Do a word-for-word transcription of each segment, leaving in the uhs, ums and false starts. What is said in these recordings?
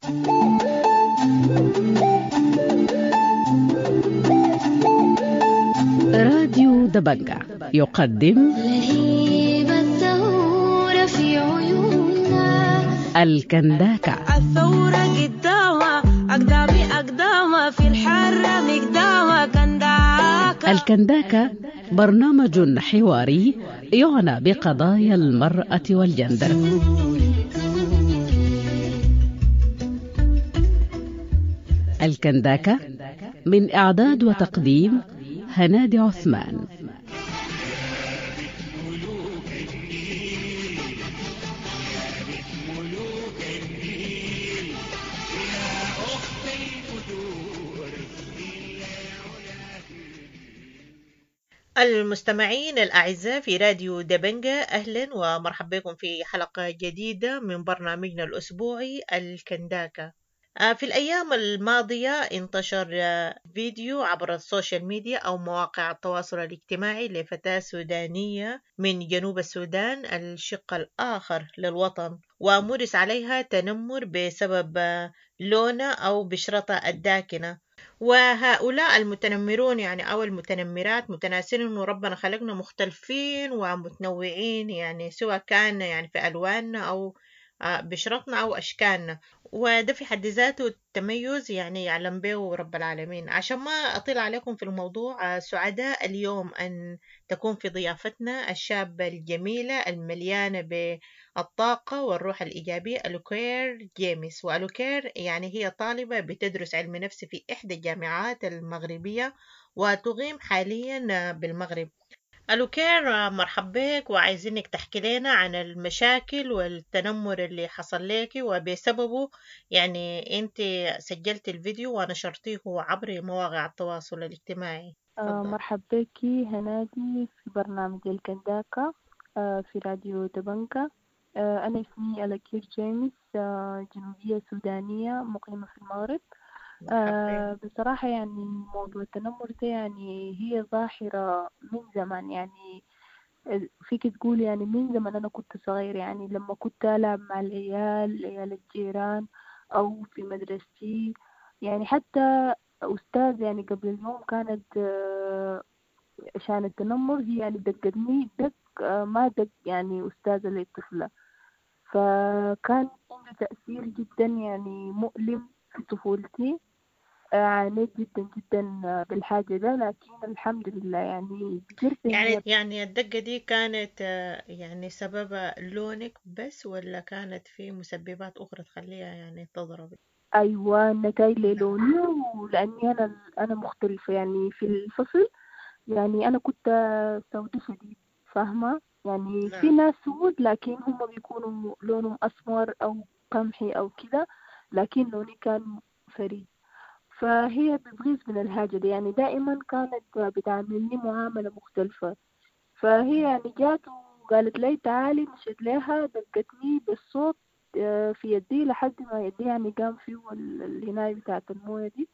راديو دبنجة يقدم لهيب الثورة في عيوننا الكنداكة. الثورة قدامها أقدامي أقدامها في الحرة مقدامها كنداكة. الكنداكة برنامج حواري يعنى بقضايا المرأة والجندر. الكنداكة من إعداد وتقديم هنادي عثمان. المستمعين الأعزاء في راديو دبنجة، أهلا ومرحبا بكم في حلقة جديدة من برنامجنا الأسبوعي الكنداكة. في الأيام الماضية انتشر فيديو عبر السوشيال ميديا أو مواقع التواصل الاجتماعي لفتاة سودانية من جنوب السودان الشق الآخر للوطن، ومورس عليها تنمر بسبب لونها أو بشرتها الداكنة. وهؤلاء المتنمرون يعني أو المتنمرات متناسين إنه ربنا خلقنا مختلفين ومتنوعين، يعني سواء كان يعني في ألواننا أو بشرتنا أو أشكالنا، وده في حد ذاته التميز يعني يعلم به رب العالمين. عشان ما أطيل عليكم في الموضوع، سعداء اليوم أن تكون في ضيافتنا الشابة الجميلة المليانة بالطاقة والروح الإيجابية ألوكير جيمس. وألوكير يعني هي طالبة بتدرس علم نفس في إحدى الجامعات المغربية وتقيم حاليا بالمغرب. ألوكير، مرحبا بك، وعايزينك تحكي لنا عن المشاكل والتنمر اللي حصل لك وبسببه يعني انت سجلت الفيديو ونشرتيه عبر مواقع التواصل الاجتماعي. آه تفضل. مرحبا بك هنادي في برنامج الكنداكة آه في راديو دبنكة. آه أنا اسمي ألوكير جيمس، آه جنوبية سودانية مقيمة في المغرب. مرحبا. آه بصراحة يعني موضوع التنمر ده يعني هي ظاهرة من زمان، يعني فيك تقول يعني من زمان أنا كنت صغير، يعني لما كنت ألعب مع العيال عيال الجيران أو في مدرستي، يعني حتى أستاذ يعني قبل اليوم كانت آه، عشان التنمر هي يعني دقتني دق آه، ما دق يعني أستاذة للطفلة، فكان عنده تأثير جدا يعني مؤلم في طفولتي. آه، عانيت جدا جدا آه، بالحاجة ده، لكن الحمد لله يعني قدرت يعني إني يعني الدقة دي كانت آه، يعني سببها لونك بس، ولا كانت في مسببات أخرى تخليها يعني تضرب؟ أيوة نتايج نعم. لوني، ولأني أنا أنا مختلفة يعني في الفصل، يعني أنا كنت سوداء شديد، فاهمة؟ يعني في نعم. ناس سود لكن هم بيكونوا لونهم أسمر أو قمحي أو كده، لكن لوني كان فريد. فهي بتغيظ من الحاجة دي، يعني دائما كانت بتعاملني معاملة مختلفة. فهي يعني جات وقالت لي تعالي، مشيت لها دقتني بالصوت آه، في يدي لحد ما يدي يعني قام فيه ال- الهناية بتاعة الموية دي.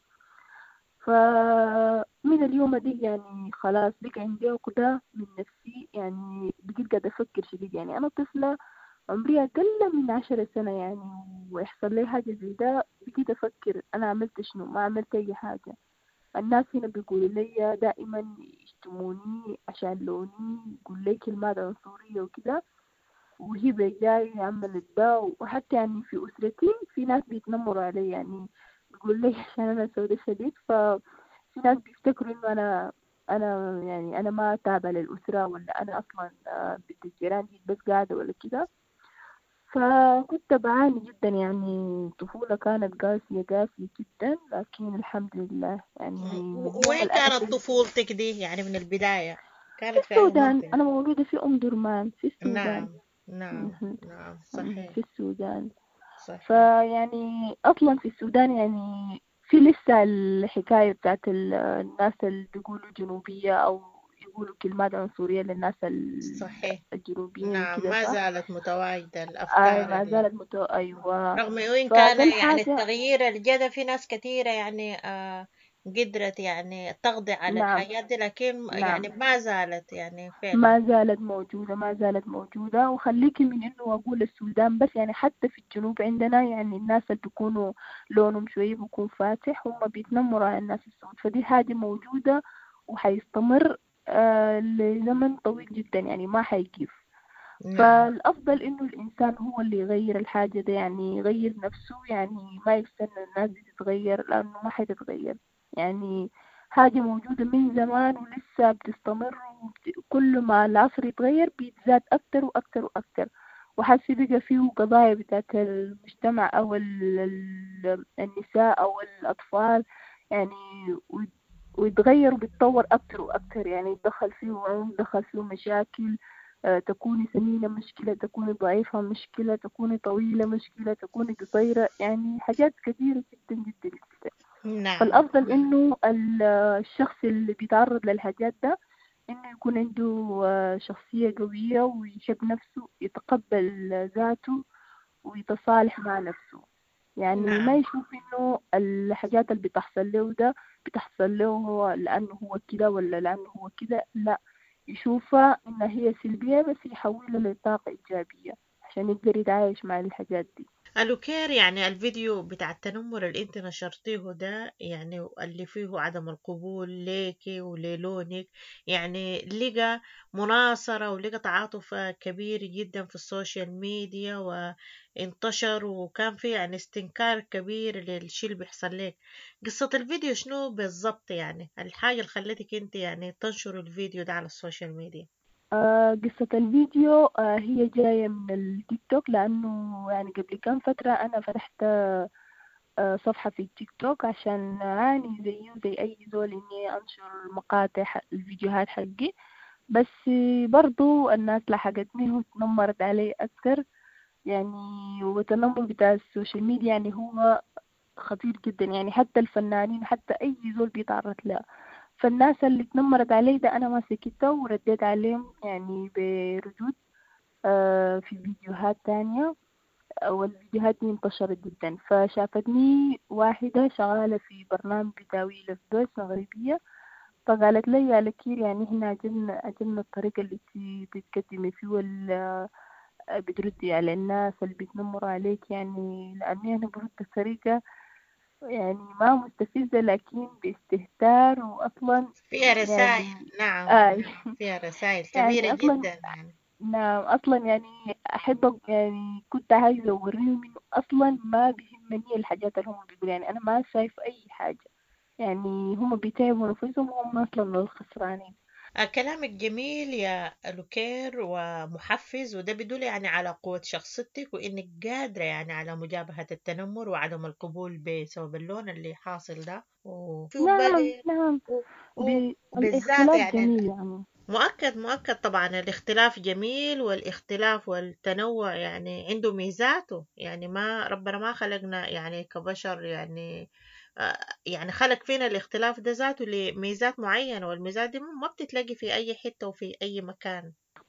فمن اليوم دي يعني خلاص بقى عندي عقدة من نفسي، يعني بقيت قاعدة أفكر شديد، يعني أنا طفلة عمري أقل من عشر سنة يعني ويحصل لي حاجة زي ده، بقيت أفكر أنا عملت شنو؟ ما عملت أي حاجة. الناس هنا بيقولوا لي دائما يشتموني عشان لوني، يقول لي كلمات عنصرية وكده، وهي جاي عملت ده. وحتى يعني في أسرتي في ناس بيتنمروا علي، يعني بيقول لي عشان أنا سوداء شديد، ففي ناس بيفتكروا إنه أنا أنا يعني أنا ما تابعة للأسرة، ولا أنا أصلا آه، بنت الجيران دي بس قاعدة ولا كده. فكنت بعاني جدا، يعني طفولة كانت قاسية قاسية جدا، لكن الحمد لله يعني مم. من و- يوم وين الأنا كانت في طفولتك دي يعني من البداية؟ في كانت في أي السودان. منطقة؟ أنا مولودة في أم درمان في السودان. نعم. نعم. مهم. نعم، مهم. صحيح. في السودان. صحيح. فيعني أصلا في السودان يعني في لسه الحكاية بتاعت ال- الناس اللي بيقولوا جنوبية أو يقولوا كلمات عنصرية للناس ال- صحيح. الجنوبيين نعم، كده، ما صح؟ زالت متواجدة أي الأفكار ما ال... زالت متو... أيوة. رغم وإن فده كان يعني الحاجة. التغيير الجذري في ناس كثيرة يعني آه قدرت يعني تقضي على نعم. الحاجات دي، لكن نعم، يعني ما زالت يعني فعلا. ما زالت موجودة، ما زالت موجودة. وخليكي من إنه أقول السودان بس، يعني حتى في الجنوب عندنا يعني الناس اللي بيكونوا لونهم شوية بيكون فاتح هم بيتنمروا على الناس السود، فدي حاجة موجودة وحيستمر آه لزمن طويل جدا، يعني ما حيجيف. نعم. فالأفضل إنه الإنسان هو اللي يغير الحاجة دي، يعني يغير نفسه، يعني ما يستنى الناس دي تتغير لأنه ما حتتغير. يعني حاجة موجودة من زمان ولسه بتستمر، وكل ما العصر يتغير بيتزاد أكتر وأكتر وأكتر. وحسي بقى فيه قضايا بتاعت المجتمع أو ال- ال- النساء أو الأطفال، يعني ويت- ويتغير وبيتطور أكتر وأكتر، يعني يدخل فيه عنف، يدخل فيه مشاكل. آه، تكوني سمينة مشكلة، تكوني ضعيفة مشكلة، تكوني طويلة مشكلة، تكوني قصيرة، يعني حاجات كثيرة جدا جدا جدا. نعم. فالأفضل إنه ال- الشخص اللي بيتعرض للحاجات ده إنه يكون عنده آه، شخصية قوية ويحب نفسه، يتقبل ذاته ويتصالح مع نفسه. يعني ما نعم. يشوف إنه الحاجات اللي بتحصل له ده بتحصل له هو لأنه هو كده ولا لأنه هو كده، لا، يشوفها إنها هي سلبية بس يحولها لطاقة إيجابية عشان يقدر يتعايش مع الحاجات دي. الوكير، يعني الفيديو بتاع التنمر اللي انت نشرتيه ده، يعني اللي فيه عدم القبول ليكي وللونك، يعني لقى مناصرة ولقى تعاطف كبير جدا في السوشيال ميديا وانتشر، وكان فيه يعني استنكار كبير للشي اللي بيحصل لك. قصة الفيديو شنو بالضبط؟ يعني الحاجة اللي خلتك انت يعني تنشر الفيديو ده على السوشيال ميديا؟ آه قصة الفيديو آه هي جاية من التيك توك، لأنه يعني قبل كام فترة أنا فتحت آه صفحة في التيك توك عشان أعاني زيه زي أي زول إني أنشر مقاطع ح- الفيديوهات حقي. بس برضو الناس لحقتني وتنمرت علي أكتر، يعني والتنمر بتاع السوشيال ميديا يعني هو خطير جدا، يعني حتى الفنانين حتى أي زول بيتعرض له. فالناس اللي اتنمرت علي ده أنا ما سكت ورديت عليهم يعني بردود آه في فيديوهات تانية. والفيديوهات دي انتشرت جدا، فشافتني واحدة شغالة في برنامج بتاويل في دويس مغربية، فقالت لي يا لكير يعني احنا عجبنا عجبنا الطريقة اللي انتي بتقدمي فيه ولا بتردي على الناس اللي بيتنمروا عليك، يعني لأني أنا برد بطريقة يعني ما مستفزة لكن باستهتار وأصلا فيها رسائل. يعني نعم. آه نعم، فيها رسائل كبيرة يعني أصلا جدا يعني. نعم أصلا يعني أحب يعني كنت عايزة أوريهم إنه أصلا ما بيهمني الحاجات اللي هم بيقولوا، يعني أنا ما شايف أي حاجة، يعني هم بيتعبوا نفسهم وهم أصلا الخسرانين. آه، كلامك جميل يا لوكير ومحفز، وده بيدل يعني على قوة شخصيتك وإنك قادرة يعني على مجابهة التنمر وعدم القبول بسبب اللون اللي حاصل ده، وفي نعم بالي نعم. و- و- وبالذات بالاختلاف يعني جميل يعني. مؤكد مؤكد طبعا الاختلاف جميل، والاختلاف والتنوع يعني عنده ميزاته. يعني ما ربنا ما خلقنا يعني كبشر يعني آه، يعني خلق فينا الاختلاف ده ذاته لميزات معينة، والميزات دي ما بتتلاقي في أي حتة وفي أي مكان.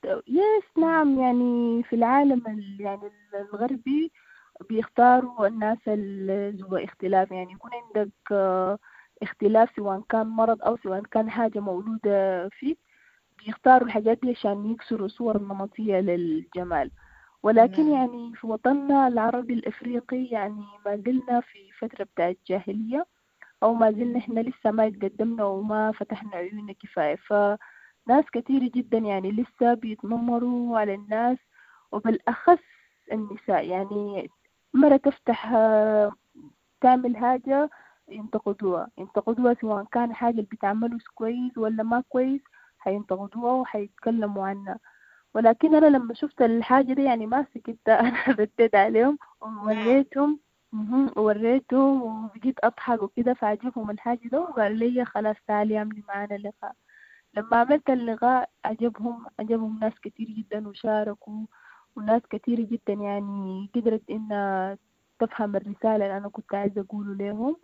يس مم. نعم، يعني في العالم ال- يعني الغربي بيختاروا الناس اللي ذو اختلاف، يعني يكون عندك آه، اختلاف سواء كان مرض أو سواء كان حاجة مولودة فيك، بيختاروا الحاجات دي عشان يكسروا صور النمطية للجمال. ولكن نعم. يعني في وطننا العربي الإفريقي يعني ما زلنا في فترة بتاعت الجاهلية، أو ما زلنا إحنا لسه ما اتقدمنا وما فتحنا عيوننا كفاية، فناس كتير جدا يعني لسه بيتنمروا على الناس، وبالأخص النساء. يعني مرة تفتح آه، تعمل حاجة ينتقدوها ينتقدوها سواء كان حاجة اللي بتعمله كويس ولا ما كويس، هينتقدوها وهيتكلموا عنها. ولكن أنا لما شفت الحاجة دي يعني ما سكت أنا رديت عليهم نعم. ووريتهم. مهم. ووريتهم وبقيت أضحك وكده، فعجبهم الحاجة ده وقال لي خلاص تعالي اعملي معانا لقاء. لما عملت اللقاء عجبهم عجبهم ناس كتير جدا وشاركوا، وناس كتير جدا يعني قدرت إنها تفهم الرسالة اللي أنا كنت عايزة أقوله لهم،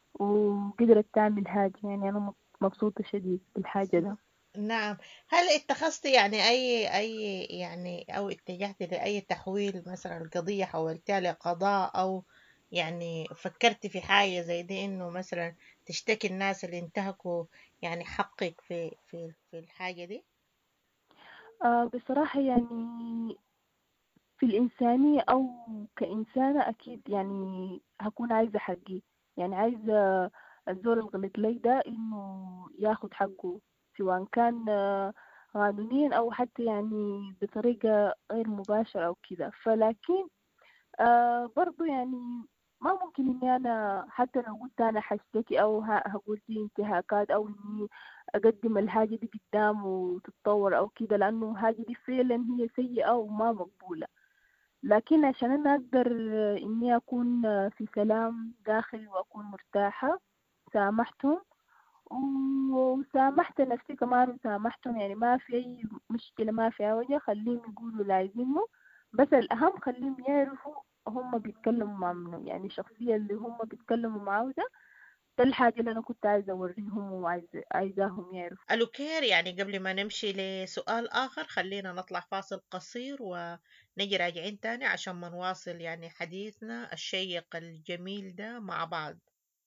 وقدرت تعمل حاجة. يعني أنا مبسوطة شديد بالحاجة ده. نعم. هل اتخذت يعني أي أي يعني أو اتجهت لأي تحويل مثلا القضية حولتها لقضاء، أو يعني فكرت في حاجة زي دي إنه مثلا تشتكي الناس اللي انتهكوا يعني حقك في في في الحاجة دي؟ آه بصراحة يعني في الإنسانية أو كإنسانة أكيد يعني هكون عايزة حقي، يعني عايزة الزول الغلط لي ده إنه ياخد حقه، سواء كان آه، قانونيا أو حتى يعني بطريقة غير مباشرة أو كده. فلكن آه برضو يعني ما ممكن إني أنا حتى لو قلت أنا حشتكي أو ه- هقول دي انتهاكات أو إني أقدم الحاجة دي قدام وتتطور أو كده، لأنه الحاجة دي فعلا هي سيئة وما مقبولة. لكن عشان أنا أقدر إني أكون في سلام داخلي وأكون مرتاحة، سامحتهم وسامحت نفسي كمان وسامحتهم، يعني ما في أي مشكلة، ما في أي وجه، خليهم يقولوا اللي عايزينه. بس الأهم خليهم يعرفوا هم بيتكلموا مع منو، يعني الشخصية اللي هم بيتكلموا معاه ده ده الحاجة اللي أنا كنت عايزة أوريهم وعايزة عايزاهم يعرفوا. ألوكير، يعني قبل ما نمشي لسؤال آخر خلينا نطلع فاصل قصير ونجي راجعين تاني عشان ما نواصل يعني حديثنا الشيق الجميل ده مع بعض.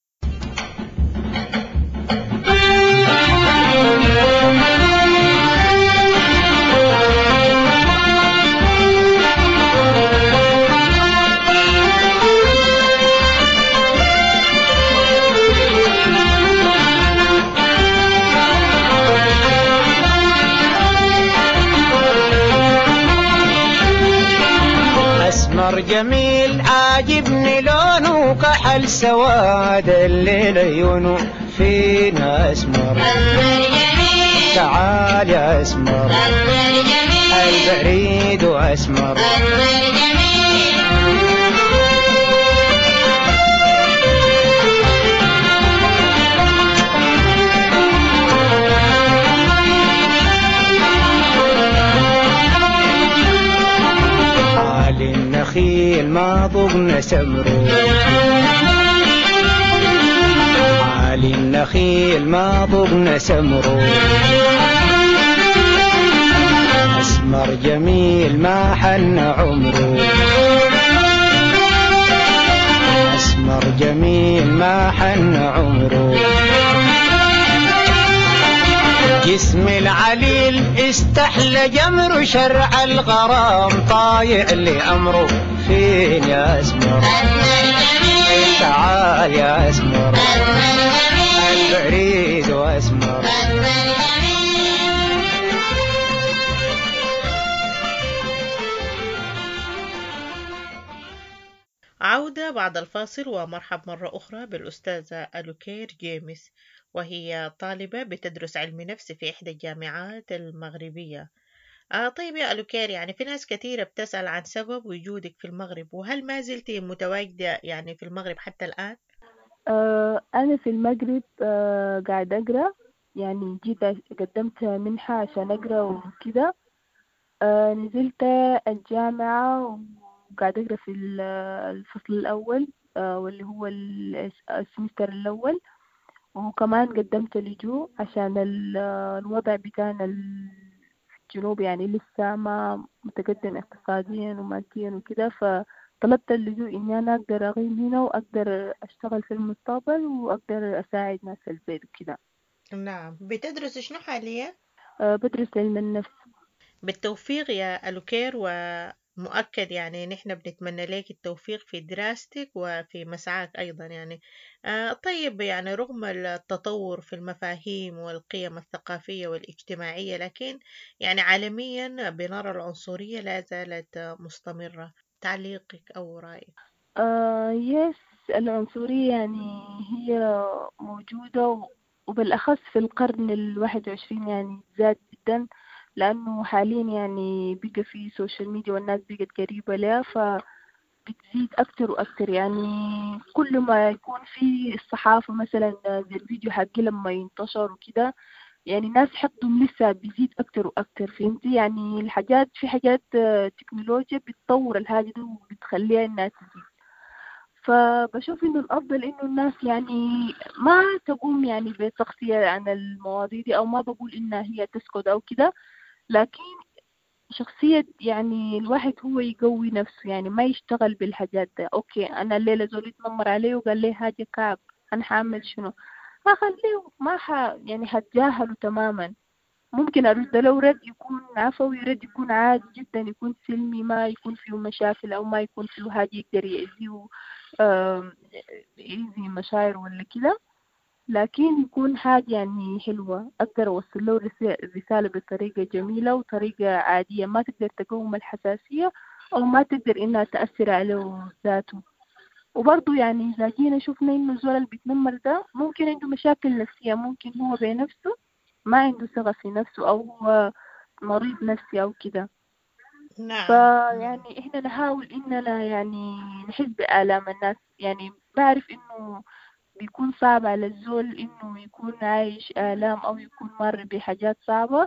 أسمر جميل عاجبني لونه كحل سواد الليل عيونه فينا أسمر. تعال يا أسمر البريد وأسمر. النخيل ما ضبنا سمره، عالي النخيل ما ضبنا سمره. أسمر جميل ما حن عمره، أسمر جميل ما حن عمره. جسم العليل استحلى جمر شرع الغرام طايع لأمره. فين يا أسمر تعال يا أسمر البريد وأسمر. عودة بعد الفاصل ومرحب مرة أخرى بالأستاذة ألوكير جيمس، وهي طالبة بتدرس علم نفس في إحدى الجامعات المغربية. آه طيب يا ألوكير، يعني في ناس كثيرة بتسأل عن سبب وجودك في المغرب، وهل ما زلت متواجدة يعني في المغرب حتى الآن؟ آه أنا في المغرب آه قاعد أقرأ، يعني جيت قدمت منحة عشان أقرأ وكده. آه نزلت الجامعة وقاعد أقرأ في ال- الفصل الأول، آه واللي هو ال- السمستر الأول. وكمان قدمت لجوء عشان ال- الوضع بتاعنا ال- في الجنوب يعني لسه ما متقدم اقتصاديا وماديا وكده، فطلبت اللجوء إني أنا أقدر أقيم هنا وأقدر أشتغل في المستقبل وأقدر أساعد ناس في البيت وكده. نعم، بتدرس شنو حاليا؟ أه بدرس علم النفس. بالتوفيق يا ألوكير، ومؤكد يعني نحن بنتمنى لك التوفيق في دراستك وفي مسعاك أيضا يعني. آه طيب، يعني رغم التطور في المفاهيم والقيم الثقافية والاجتماعية، لكن يعني عالميا بنرى العنصرية لا زالت مستمرة. تعليقك أو رأيك؟ أه يس، العنصرية يعني هي موجودة و- وبالأخص في القرن الواحد وعشرين يعني زاد جدا، لأنه حاليا يعني بقى في سوشيال ميديا والناس بقت قريبة لها، فبتزيد أكتر وأكتر. يعني كل ما يكون في الصحافة مثلا زي الفيديو حقي لما ينتشر وكده، يعني الناس حقهم لسه بيزيد أكتر وأكتر، فهمتي؟ يعني الحاجات في حاجات آه، تكنولوجيا بتطور الحاجة دي وبتخليها الناس تزيد. فبشوف إنه الأفضل إنه الناس يعني ما تقوم يعني بتغطية عن المواضيع دي، أو ما بقول إنها هي تسكت أو كده، لكن شخصية يعني الواحد هو يقوي نفسه، يعني ما يشتغل بالحاجات ده. أوكي أنا الليلة زول يتنمر عليه وقال لي حاجة كعب، أنا حعمل شنو؟ أخليه ما ح يعني هتجاهله تماما. ممكن أرد له رد يكون عفوي، رد يكون عادي جدا، يكون سلمي، ما يكون فيه مشاكل أو ما يكون فيه حاجة يقدر يأذيه، آم، يأذي مشاعر ولا كده. لكن يكون حاجة يعني حلوة، أقدر أوصل له رسا- الرسالة بطريقة جميلة وطريقة عادية ما تقدر تقوم الحساسية أو ما تقدر إنها تأثر عليه ذاته. وبرضه يعني إذا جينا شفنا إنه الزول اللي بيتنمر ده ممكن عنده مشاكل نفسية، ممكن هو بنفسه ما عنده ثقة في نفسه أو هو مريض نفسي أو كده. نعم. فيعني إحنا نحاول إننا يعني نحس بآلام الناس. يعني بعرف إنه بيكون صعب على الزول إنه يكون عايش آلام أو يكون مر بحاجات صعبة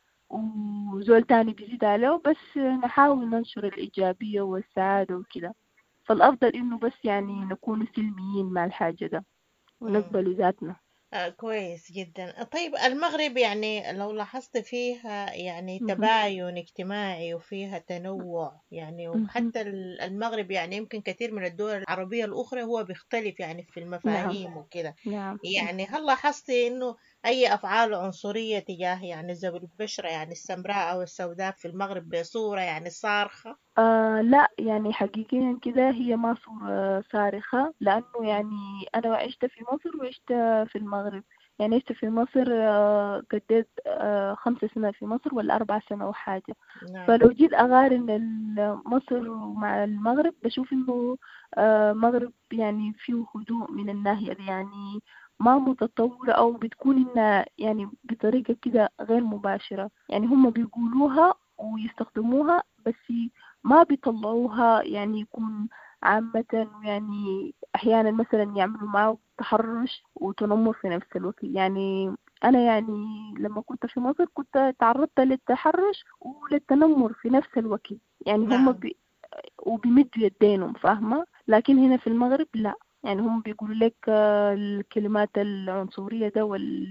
وزول تاني بيزيد عليه، بس نحاول ننشر الإيجابية والسعادة وكده. فالأفضل إنه بس يعني نكون سلميين مع الحاجة ده مم. ونقبل ذاتنا. آه، كويس جدا. طيب المغرب يعني لو لاحظت فيها يعني مهم. تباين اجتماعي وفيها تنوع، يعني مهم. وحتى ال- المغرب يعني يمكن كثير من الدول العربية الأخرى هو بيختلف يعني في نعم. المفاهيم وكده. نعم. يعني هل لاحظت إنه أي أفعال عنصرية تجاه يعني ذوي البشرة يعني السمراء أو السوداء في المغرب بصورة يعني صارخة؟ آه لا يعني حقيقيا كده هي ما صورة صارخة، لأنه يعني أنا عشت في مصر وعشت في المغرب. يعني عشت في مصر، آه قضيت آه خمس سنين في مصر ولا أربع سنة وحاجة. نعم. فلو جيت أقارن ال- مصر مع المغرب بشوف إنه آه المغرب يعني فيه هدوء من الناحية دي، يعني ما متطورة أو بتكون إنها يعني بطريقة كده غير مباشرة. يعني هم بيقولوها ويستخدموها بس ما بيطلعوها، يعني يكون عامة. يعني أحيانا مثلا يعملوا معه تحرش وتنمر في نفس الوقت. يعني أنا يعني لما كنت في مصر كنت تعرضت للتحرش وللتنمر في نفس الوقت. يعني هم نعم. بي وبيمدوا يدينهم فاهمة، لكن هنا في المغرب لا. يعني هم بيقولوا لك آه، الكلمات العنصرية ده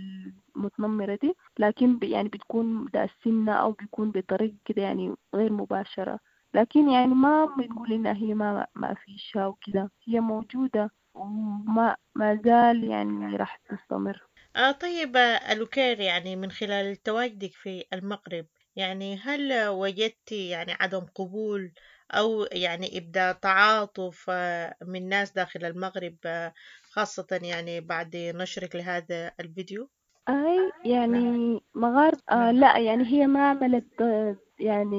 والمتنمرة دي، لكن بي- يعني بتكون داسمة أو بيكون بطريقة كده يعني غير مباشرة. لكن يعني ما بنقول إنها هي ما ما فيش وكده، هي موجودة وما ما زال يعني راح تستمر. آه طيب، آه، ألوكير يعني من خلال تواجدك في المغرب، يعني هل وجدت يعني عدم قبول أو يعني إبداء تعاطف آه، من ناس داخل المغرب، آه، خاصة يعني بعد نشرك لهذا الفيديو؟ أي يعني نعم. مغارب آه نعم. لا يعني هي ما عملت آه يعني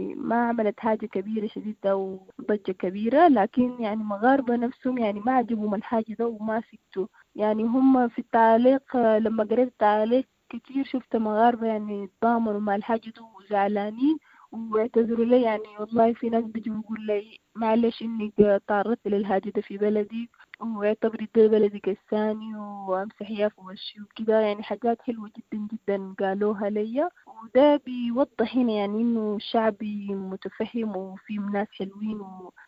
ما عملت حاجة كبيرة شديدة وضجة كبيرة، لكن يعني مغاربة نفسهم يعني ما عجبهم الحاجة ده وما سكتوا. يعني هم في التعليق، آه لما قريت التعليق كتير شفت مغاربة يعني تضامنوا مع الحاجة ده وزعلانين واعتذروا لي. يعني والله في ناس بيجوا يقول لي معلش إنك تعرضت للحاجة ده في بلدي واعتبري ده بلدك الثاني وامسحيها في وشي وكده. يعني حاجات حلوة جدا جدا قالوها ليا، وده بيوضح هنا يعني انه الشعب متفهم وفي ناس حلوين.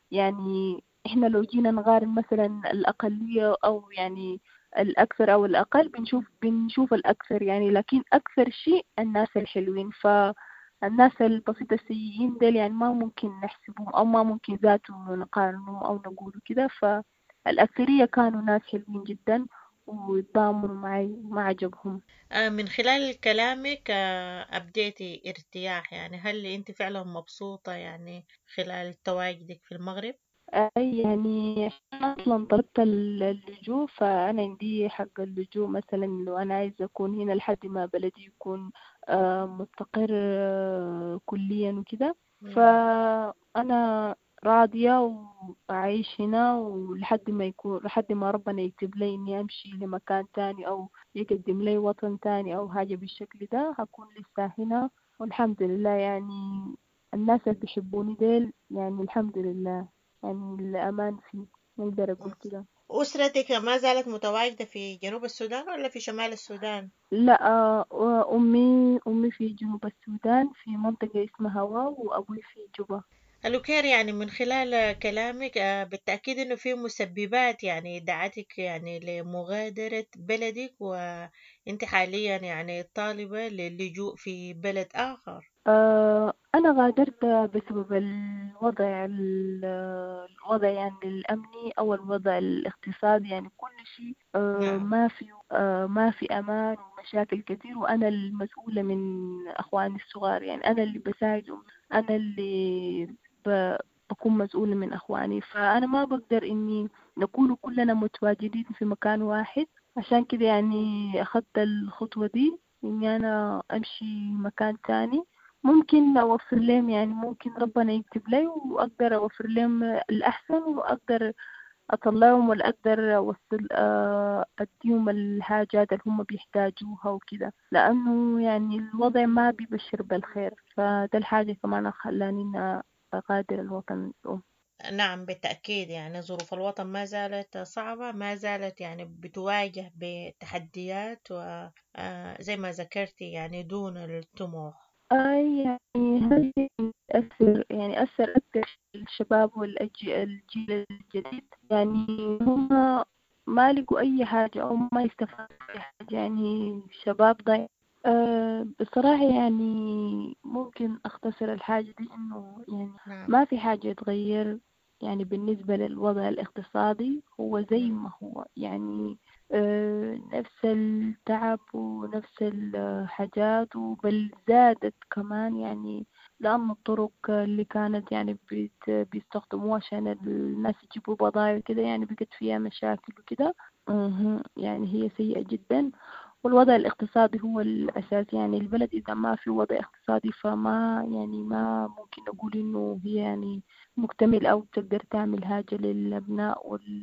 ويعني احنا لو جينا نقارن مثلا الأقلية أو يعني الأكثر أو الأقل بنشوف بنشوف الأكثر يعني، لكن أكثر شيء الناس الحلوين. فالناس البسيطة السيئين ديل يعني ما ممكن نحسبهم أو ما ممكن ذاته نقارنهم أو نقول كده. الأكثرية كانوا ناس حلوين جدا وتضامنوا معي وما عجبهم. آه، من خلال كلامك آه، أبديتي ارتياح، يعني هل أنت فعلا مبسوطة يعني خلال تواجدك في المغرب؟ أي يعني أنا أصلا طلبت ال- اللجوء، فأنا عندي حق اللجوء. مثلا لو أنا عايزة أكون هنا لحد ما بلدي يكون آه، مستقر آه، كليا وكده، نعم. فأنا راضية وأعيش هنا ولحد ما يكون لحد ما ربنا يكتب لي إني أمشي لمكان تاني أو يقدم لي وطن تاني أو حاجة بالشكل ده، هكون لسه هنا. والحمد لله يعني الناس اللي بيحبوني ديل يعني الحمد لله يعني الأمان فيه، نقدر أقول كده. أسرتك ما زالت متواجدة في جنوب السودان ولا في شمال السودان؟ لا آه، أمي أمي في جنوب السودان في منطقة اسمها واو، وأبوي في جوبا. الوكير يعني من خلال كلامك آه، بالتأكيد إنه في مسببات يعني دعتك يعني لمغادرة بلدك، وأنت حاليا يعني طالبة للجوء في بلد آخر. آه، أنا غادرت بسبب الوضع ال- الوضع يعني الأمني أو الوضع الاقتصادي، يعني كل شيء آه، نعم. ما في آه، ما في أمان ومشاكل كتير، وأنا المسؤولة من أخواني الصغار، يعني أنا اللي بساعدهم، أنا اللي ب- بكون مسؤولة من أخواني، فأنا ما بقدر إني نكون كلنا متواجدين في مكان واحد. عشان كده يعني أخذت الخطوة دي إني أنا أمشي مكان تاني. ممكن أوفر لهم، يعني ممكن ربنا يكتب لي وأقدر أوفر لهم الأحسن، وأقدر أطلعهم ولا أقدر أوصل آه، أديهم الحاجات اللي هم بيحتاجوها وكده، لأنه يعني الوضع ما بيبشر بالخير، فده الحاجة كمان خلاني إن أغادر الوطن الأم. نعم بالتأكيد، يعني ظروف الوطن ما زالت صعبة، ما زالت يعني بتواجه بتحديات وزي ما ذكرتي يعني دون الطموح. أي يعني هذا أثر يعني أثر أكثر الشباب والجيل الجديد، يعني هم ما لقوا أي حاجة أو ما يستفادوا أي حاجة، يعني شباب ضايع. أه بصراحة يعني ممكن أختصر الحاجة دي إنه يعني نعم. ما في حاجة يتغير، يعني بالنسبة للوضع الاقتصادي هو زي مم. ما هو، يعني أه نفس التعب ونفس الحاجات، وبل زادت كمان، يعني لأن الطرق اللي كانت يعني بيت بيستخدموها عشان الناس يجيبوا بضايع كده يعني بقت فيها مشاكل وكده. مهم. يعني هي سيئة جدا، والوضع الاقتصادي هو الأساس، يعني البلد إذا ما في وضع اقتصادي فما يعني ما ممكن نقول إنه هي يعني مكتمل أو تقدر تعمل حاجة للأبناء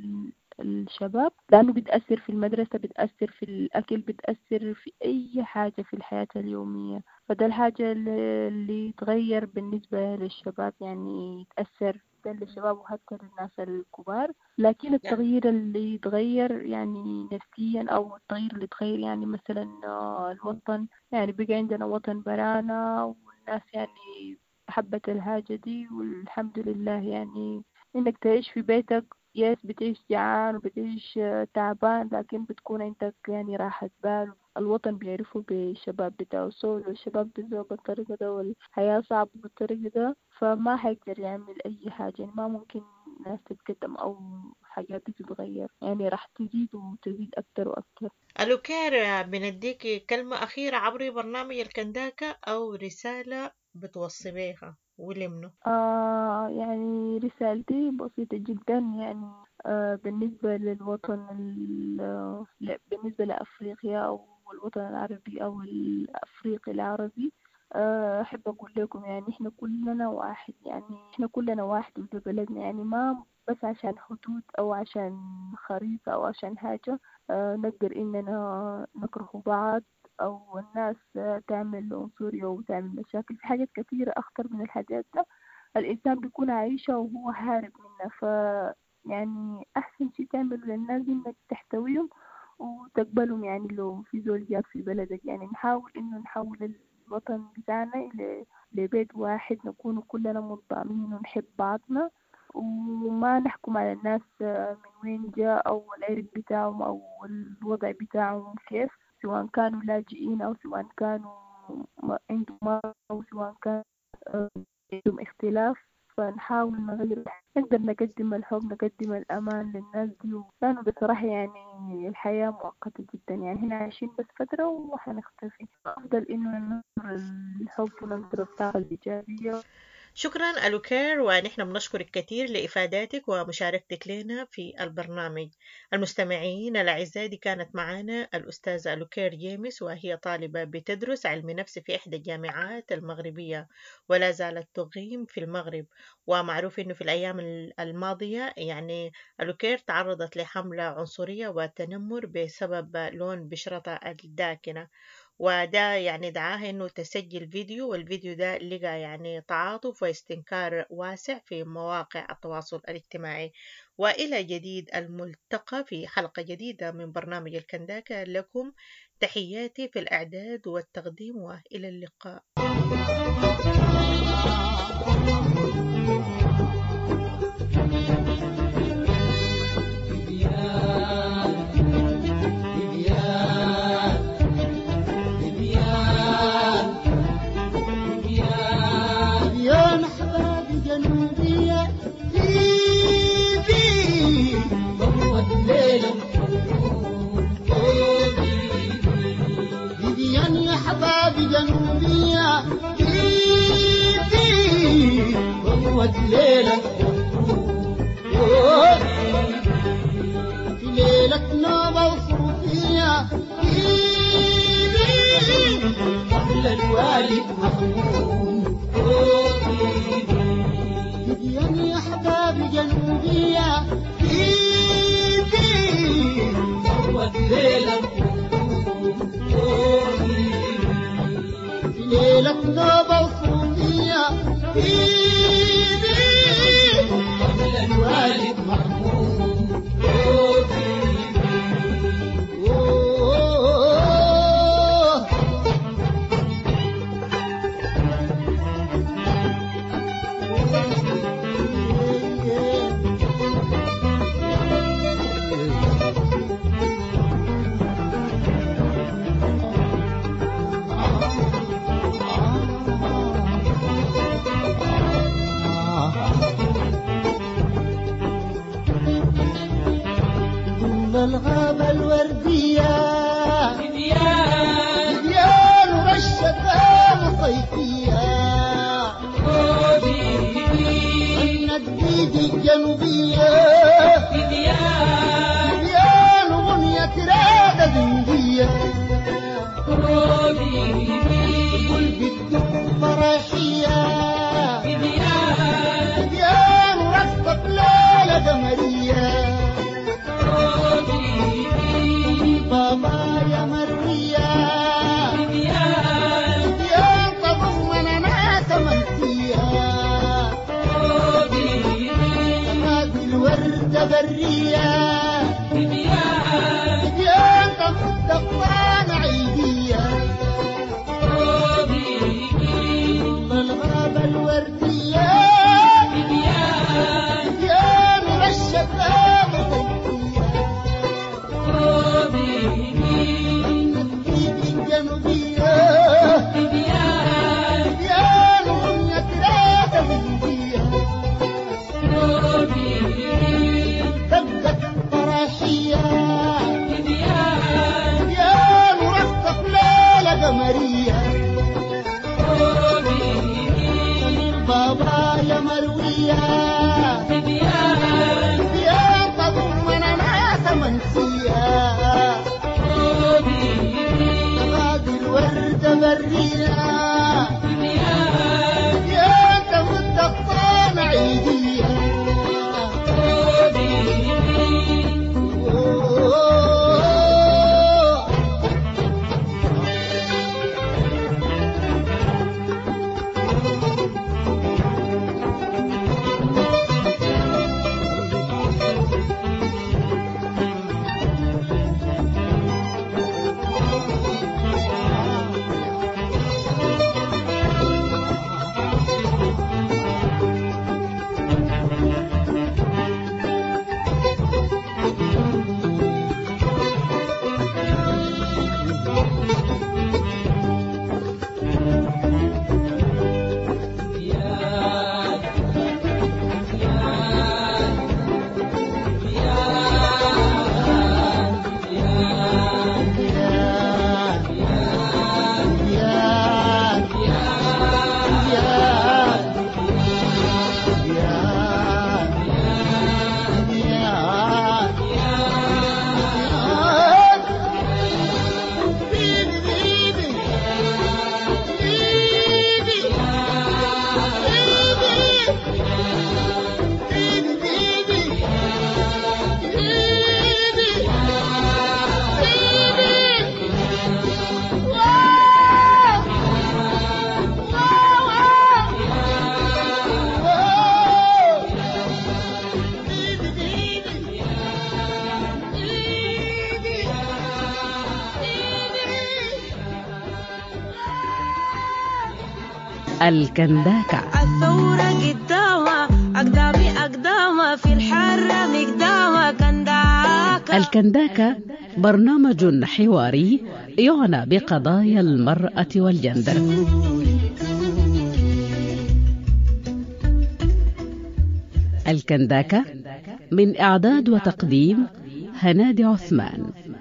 والشباب، لأنه بتأثر في المدرسة، بتأثر في الأكل، بتأثر في أي حاجة في الحياة اليومية. فده الحاجة اللي اللي تغير بالنسبة للشباب، يعني تأثر للشباب وحتى للناس الكبار. لكن نعم. التغيير اللي يتغير يعني نفسيا، أو التغيير اللي يتغير يعني مثلا آه، الوطن، يعني بقى عندنا وطن برانا، والناس يعني حبت الحاجة دي، والحمد لله. يعني إنك تعيش في بيتك، يس بتعيش جعان وبتعيش آه، تعبان، لكن بتكون عندك يعني راحة بال. الوطن بيعرفوا بالشباب بتاعه، سو لو الشباب بيزوا بالطريقة ده والحياة صعبة بالطريقة ده فما حيقدر يعمل أي حاجة، يعني ما ممكن ناس تتقدم أو حاجات تتغير، يعني راح تزيد وتزيد أكتر وأكتر. ألوكير، بنديكي كلمة أخيرة عبر برنامج الكنداكة أو رسالة بتوصليها ولمنه؟ آه يعني رسالتي بسيطة جدا، يعني آه بالنسبة للوطن ال- لا، بالنسبة لأفريقيا أو الوطن العربي أو الأفريقي العربي، آه أحب أقول لكم يعني إحنا كلنا واحد، يعني إحنا كلنا واحد في بلدنا، يعني ما بس عشان حدود أو عشان خريطة أو عشان حاجة آه نقدر إننا نكره بعض، أو الناس آه، تعمل عنصرية وتعمل مشاكل في حاجات كثيرة أخطر من الحاجات ده. الإنسان بيكون عايشة وهو هارب منها، ف يعني أحسن شيء تعمله للناس دي إنك تحتويهم وتقبلهم، يعني لو في زول جاك في بلدك، يعني نحاول إنه نحول الوطن بتاعنا إلى لبيت واحد، نكون كلنا منضامين ونحب بعضنا، وما نحكم على الناس من وين جاء أو العرق بتاعهم أو الوضع بتاعهم كيف، سواء كانوا لاجئين أو سواء كانوا م- عندهم مرض أو سواء كان آه، عندهم اختلاف. فنحاول نغير، نقدر نقدم الحب، نقدم الأمان للناس دي، لأنه بصراحة يعني الحياة مؤقتة جدا، يعني هنا عايشين بس فترة وحنختفي، أفضل إنه ننشر الحب وننشر الطاقة الإيجابية. شكرا ألوكير، ونحن بنشكرك كثير لإفاداتك ومشاركتك لنا في البرنامج. المستمعين الأعزاء، دي كانت معنا الأستاذة ألوكير جيمس، وهي طالبة بتدرس علم نفس في إحدى الجامعات المغربية ولا زالت تقيم في المغرب. ومعروف أنه في الأيام الماضية يعني ألوكير تعرضت لحملة عنصرية وتنمر بسبب لون بشرتها الداكنة، وده يعني دعاها انه تسجل فيديو، والفيديو ده لقى يعني تعاطف واستنكار واسع في مواقع التواصل الاجتماعي. والى جديد الملتقى في حلقة جديدة من برنامج الكنداكة. لكم تحياتي في الاعداد والتقديم، والى اللقاء. ليلة نوبة وصوفية قبل الوالد محمود بديان يا أحباب جنوبية صوت ليلة ليلة نوبة وصوفية قبل الوالد محمود الغابة الوردية بديان بديان ورشة صيفية النديد الجنوبية بديان بديان وغنية رادة بندية والبدو فراشية بديان بديان ورصة ليلة قمرية بابا يا مريا بديان بديان تضمن ناس منسية هذه الوردة برية بديان بديان تمد الطان عيدية الغابة الوردية بديان بديان ورشة بابا يا مروية بديان بديان تضمن ناس منسية هذه الوردة برية بديان بديان تمد الطان عيدية الكنداكة. الثورة قدامها أقدامي أقدامها في الحرة مقدامها كنداكة. الكنداكة برنامج حواري يعنى بقضايا المرأة والجندر. الكنداكة من إعداد وتقديم هنادي عثمان.